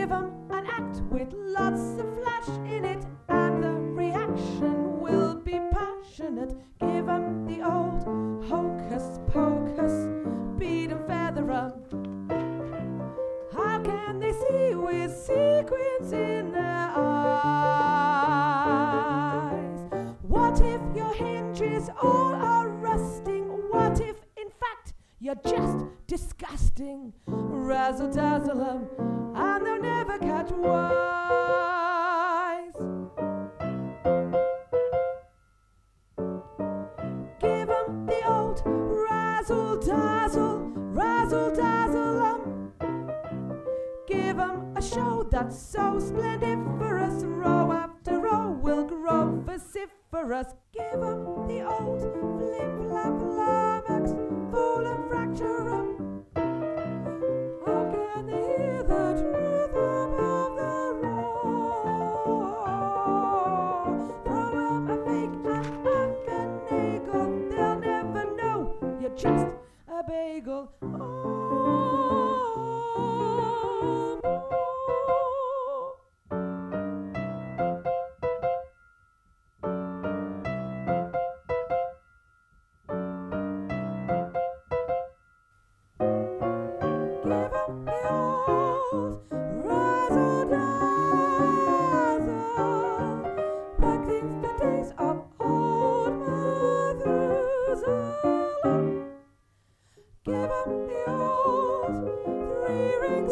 Give 'em an act with lots of flash in it, and the reaction will be passionate. Give 'em the old hocus pocus, beat 'em, feather 'em. How can they see with sequins in their eyes? What if your hinges all are rusting? What if, in fact, you're just disgusting? Razzle dazzle 'em, and they'll never catch wise. Give 'em the old razzle dazzle, razzle dazzle 'em. Give 'em a show that's so splendiferous, row after row will grow vociferous. Give 'em the old flim flap flummox, fool and fracture 'em. How can they hear the truth above the roar? Throw 'em a fake and a finagle, they'll never know you're just a bagel. Give 'em the old razzle-dazzle, back since the days of old Methuselah. Give 'em the old three-ring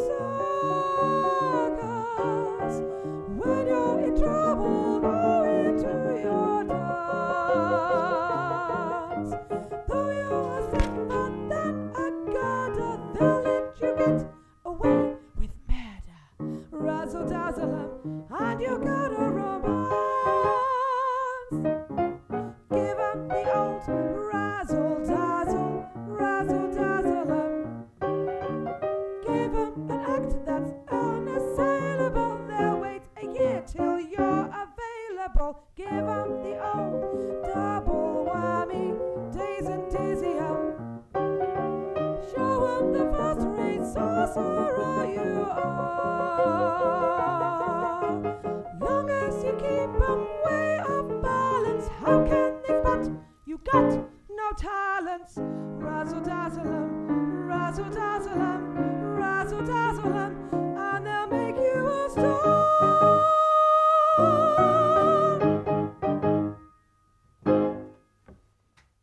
circus. When you're in trouble, go into your dance. Though you are safer than a girder, they'll let you get away with murder. Razzle dazzle 'em, and you got a romance. Give 'em the old razzle dazzle, razzle dazzle 'em. Give 'em an act that's unassailable, they'll wait a year till you're available. Give 'em the old double whammy, daze and dizzy 'em. Show 'em the first-rate sorcerer you are. Long as you keep 'em way off balance, how can they spot you got no talents? Razzle dazzle 'em, razzle dazzle 'em, razzle dazzle 'em, and they'll make you a star.